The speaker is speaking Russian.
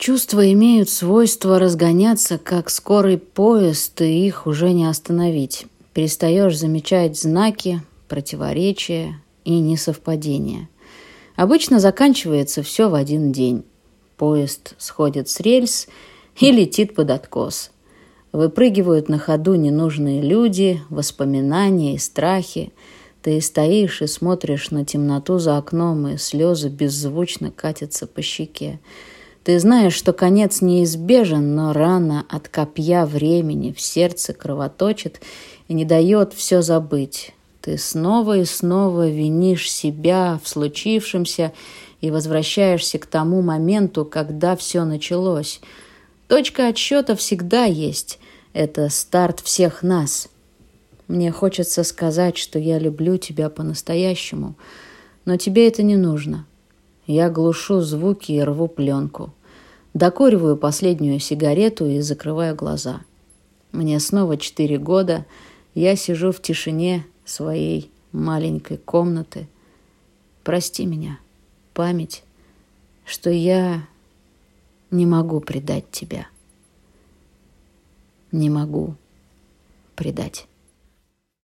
Чувства имеют свойство разгоняться, как скорый поезд, и их уже не остановить. Перестаешь замечать знаки, противоречия и несовпадения. Обычно заканчивается все в один день. Поезд сходит с рельс и летит под откос. Выпрыгивают на ходу ненужные люди, воспоминания и страхи. Ты стоишь и смотришь на темноту за окном, и слезы беззвучно катятся по щеке. Ты знаешь, что конец неизбежен, но рана от копья времени в сердце кровоточит и не дает все забыть. Ты снова и снова винишь себя в случившемся и возвращаешься к тому моменту, когда все началось. Точка отсчета всегда есть. Это старт всех нас. Мне хочется сказать, что я люблю тебя по-настоящему, но тебе это не нужно. Я глушу звуки и рву пленку. Докуриваю последнюю сигарету и закрываю глаза. Мне снова 4 года. Я сижу в тишине своей маленькой комнаты. Прости меня, память, что я не могу предать тебя. Не могу предать.